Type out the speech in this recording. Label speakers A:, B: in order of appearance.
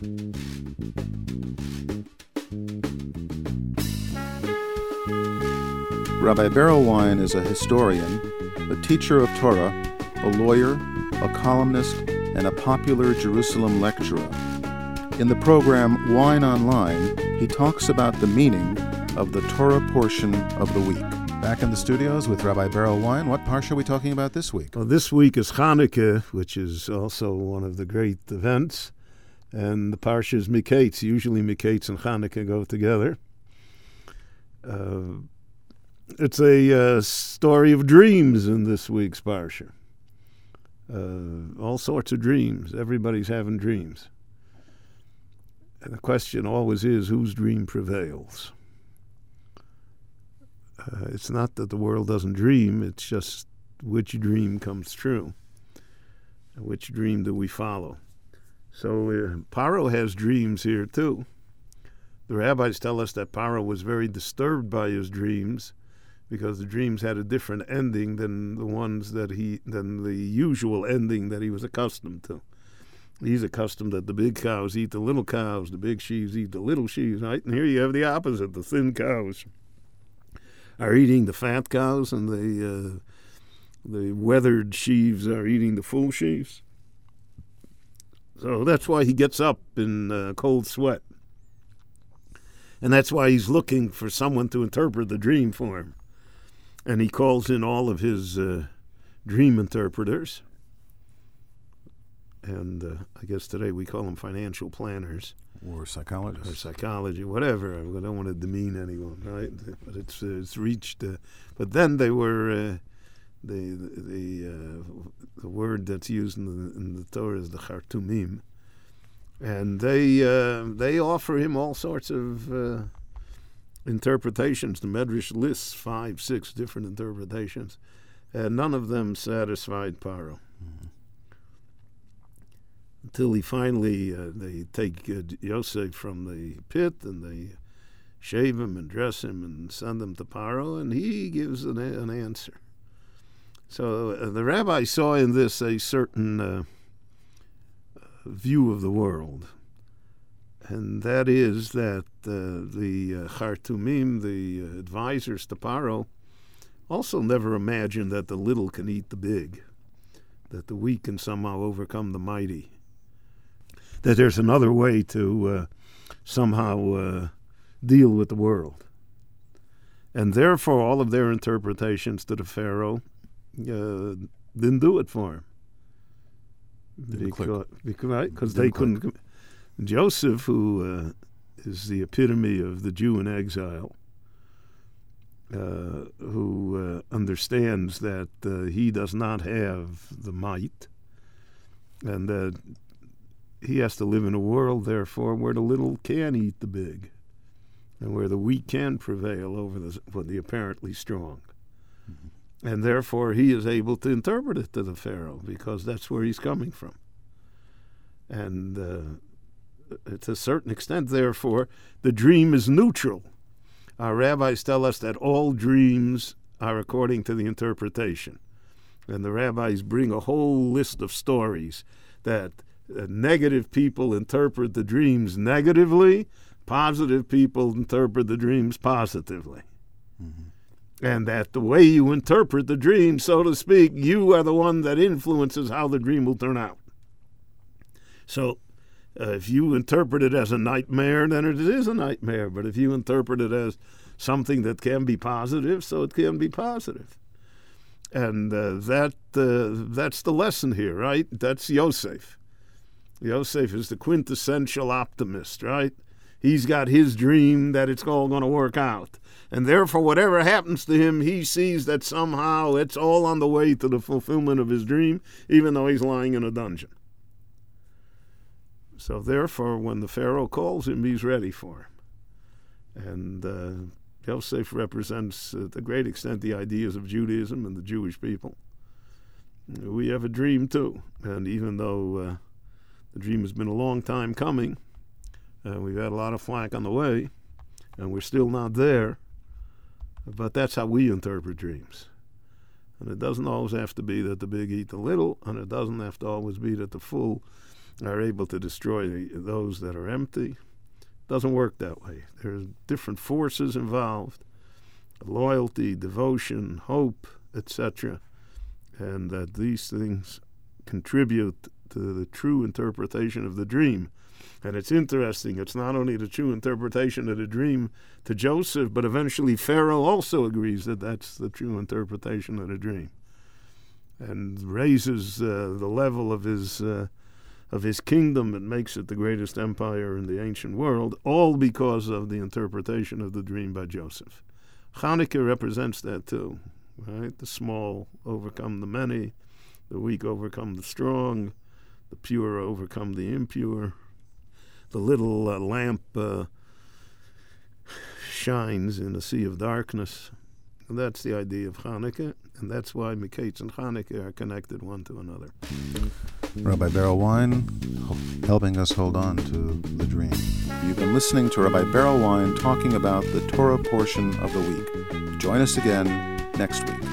A: Rabbi Berelwein is a historian, a teacher of Torah, a lawyer, a columnist, and a popular Jerusalem lecturer. In the program Wine Online, he talks about the meaning of the Torah portion of the week. Back in the studios with Rabbi Berelwein, what parsha are we talking about this week?
B: Well, this week is Hanukkah, which is also one of the great events. And the parsha is Miketz. Usually Miketz and Hanukkah go together. It's a story of dreams in this week's parsha. All sorts of dreams. Everybody's having dreams. And the question always is, whose dream prevails? It's not that the world doesn't dream, it's just which dream comes true. And which dream do we follow? So Paro has dreams here too. The rabbis tell us that Paro was very disturbed by his dreams because the dreams had a different ending than the usual ending that he was accustomed to. He's accustomed that the big cows eat the little cows, the big sheaves eat the little sheaves, right? And here you have the opposite. The thin cows are eating the fat cows, and the weathered sheaves are eating the full sheaves. So that's why he gets up in cold sweat. And that's why he's looking for someone to interpret the dream for him. And he calls in all of his dream interpreters. And I guess today we call them financial planners.
A: Or psychologists.
B: Or psychology, whatever. I don't want to demean anyone, right? But it's reached. But then they were... The word that's used in the Torah is the Chartumim, and they offer him all sorts of interpretations. The Medrash lists 5, 6 different interpretations, and none of them satisfied Paro. Mm-hmm. Until he finally, they take Yosef from the pit and they shave him and dress him and send him to Paro, and he gives an answer. So the rabbi saw in this a certain view of the world, and that is that the Chartumim, the advisors to Paro, also never imagined that the little can eat the big, that the weak can somehow overcome the mighty, that there's another way to somehow deal with the world. And therefore all of their interpretations to the Pharaoh didn't do it for him. Because they couldn't. Joseph, who is the epitome of the Jew in exile, who understands that he does not have the might, and that he has to live in a world, therefore, where the little can eat the big, and where the weak can prevail over the apparently strong. Mm-hmm. And therefore, he is able to interpret it to the Pharaoh, because that's where he's coming from. And to a certain extent, therefore, the dream is neutral. Our rabbis tell us that all dreams are according to the interpretation. And the rabbis bring a whole list of stories that negative people interpret the dreams negatively, positive people interpret the dreams positively. Mm-hmm. And that the way you interpret the dream, so to speak, you are the one that influences how the dream will turn out. So if you interpret it as a nightmare, then it is a nightmare. But if you interpret it as something that can be positive, so it can be positive. And that's the lesson here, right? That's Yosef. Yosef is the quintessential optimist, right? He's got his dream that it's all going to work out. And therefore, whatever happens to him, he sees that somehow it's all on the way to the fulfillment of his dream, even though he's lying in a dungeon. So therefore, when the Pharaoh calls him, he's ready for him. And Yosef represents, to a great extent, the ideas of Judaism and the Jewish people. We have a dream, too. And even though the dream has been a long time coming, we've had a lot of flack on the way, and we're still not there. But that's how we interpret dreams. And it doesn't always have to be that the big eat the little, and it doesn't have to always be that the full are able to destroy those that are empty. It doesn't work that way. There's different forces involved, loyalty, devotion, hope, etc., and that these things contribute to the true interpretation of the dream. And it's interesting, it's not only the true interpretation of the dream to Joseph, but eventually Pharaoh also agrees that that's the true interpretation of the dream, and raises the level of his kingdom and makes it the greatest empire in the ancient world, all because of the interpretation of the dream by Joseph. Hanukkah represents that too, right? The small overcome the many, the weak overcome the strong, the pure overcome the impure. The little lamp shines in a sea of darkness. And that's the idea of Hanukkah, and that's why Miketz and Hanukkah are connected one to another.
A: Rabbi Berel Wein helping us hold on to the dream. You've been listening to Rabbi Berel Wein talking about the Torah portion of the week. Join us again next week.